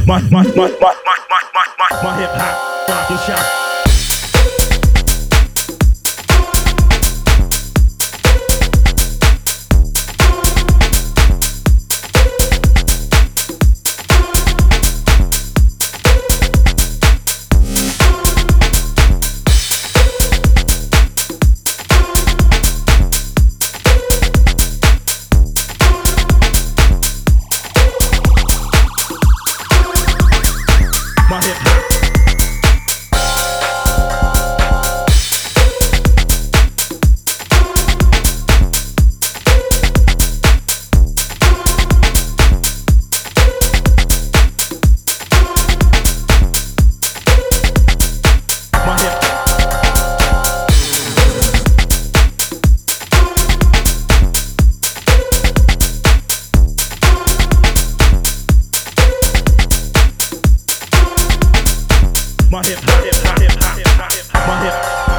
My hip hop rock shop. My hip hop. My hip hop, hip hop, hip hop, hip hop, hip hop, my hip.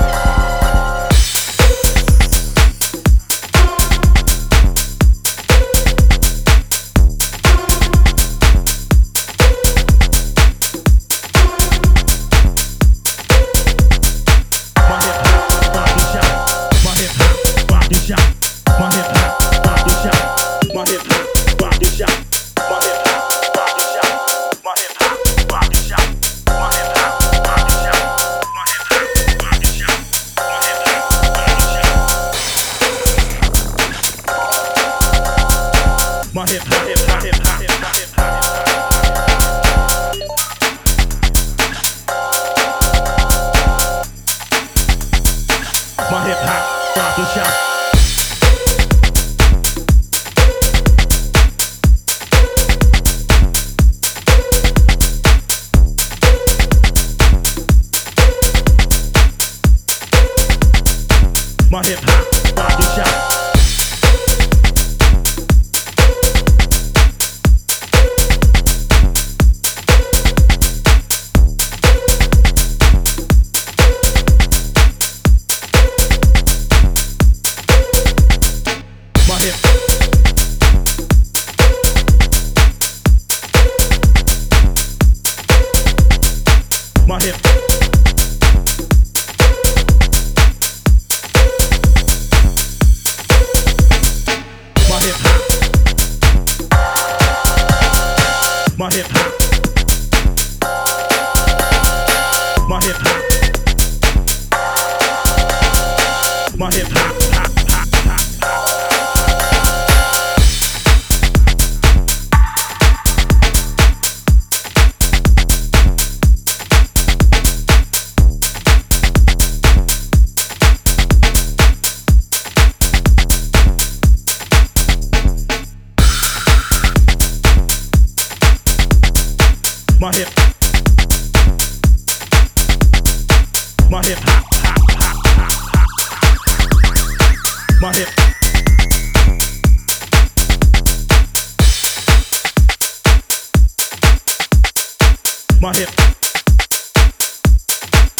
My hip hop, rock shop. My hip hop, rock shop. My hip hop, rock shop. My hip hop, rock shop. My hip hop, rock shop. My hip hop, rock shop. My hip hop. My hip hop, hip hop, hip hop, hip hop, hip hop. My hip hop, rock shop. My hip hop, rock shop. My hip. My hip. My hip hop. My hip hop. My hip hop. My hip hop. My hip. My hip. My hip. My hip.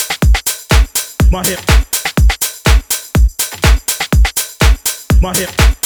My hip. My hip.